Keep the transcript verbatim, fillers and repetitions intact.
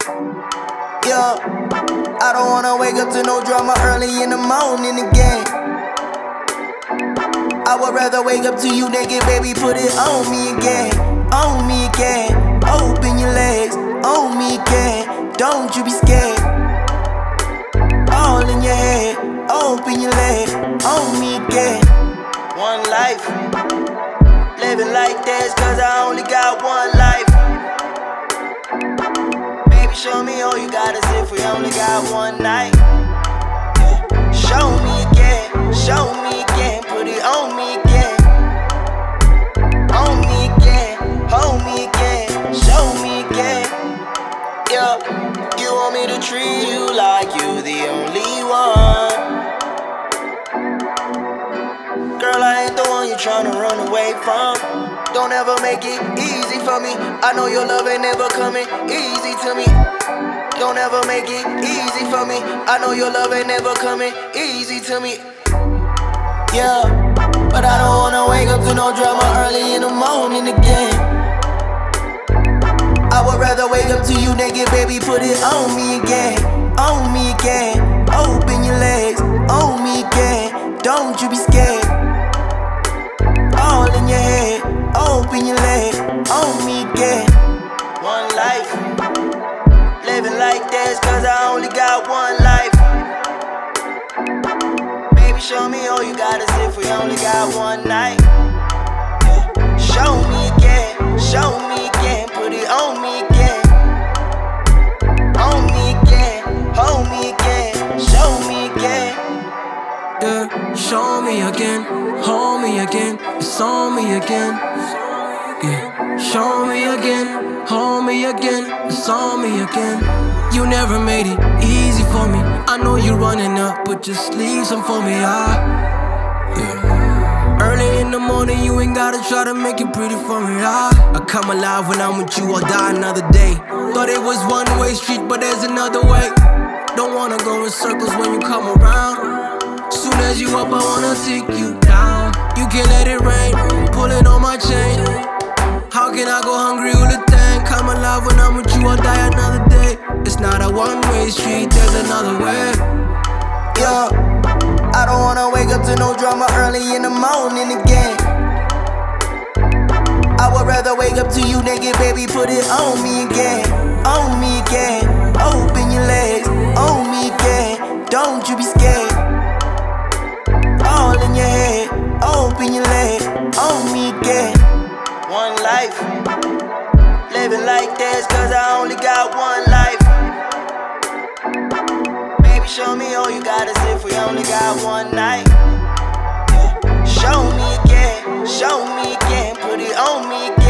Yeah, I don't wanna wake up to no drama early in the morning again. I would rather wake up to you naked, baby, put it on me again. On me again, open your legs, on me again. Don't you be scared. All in your head, open your legs, on me again. One life, living like this, cause I only got one life. Baby, show me all you got as if we only got one night. Yeah. Show me again, show me again, put it on me again. On me again, hold me again, show me again. Yeah, you want me to treat you like you the only one. Girl, I ain't the one you tryna run away from. Don't ever make it easy for me. I know your love ain't never coming easy to me. Don't ever make it easy for me. I know your love ain't never coming easy to me. Yeah, but I don't wanna wake up to no drama early in the morning again. I would rather wake up to you naked, baby, put it on me again. On me again, open your legs, on me again. Don't you be scared. All in your head, open your legs, on me again. One life, living like this, cause I only got one life. Baby, show me all you got as if we only got one night. Yeah. Show me again, show me again, put it on me again. On me again, hold me again, show me again. Yeah, show me again, hold me again, it's on me again. Yeah, show me again, hold me again, it's on me again. You never made it easy for me. I know you're running up, but just leave some for me, ah. Yeah. Early in the morning, you ain't gotta try to make it pretty for me, ah. I come alive when I'm with you, I'll die another day. Thought it was one-way street, but there's another way. Don't wanna go in circles when you come around. Soon as you up, I wanna take you down. You can't let it rain, pulling on my chain. How can I go hungry with a thing? Come alive when I'm with you, I'll die another day. It's not a one-way street, there's another way. Yeah, I don't wanna wake up to no drama early in the morning again. I would rather wake up to you naked, baby, put it on me again. On me again, open your legs, on me again. Don't you be scared. All in your head, open your legs, on me again. One life, living like this, cause I only got one life. Baby, show me all you got as if we only got one night. Yeah. Show me again, show me again, put it on me again.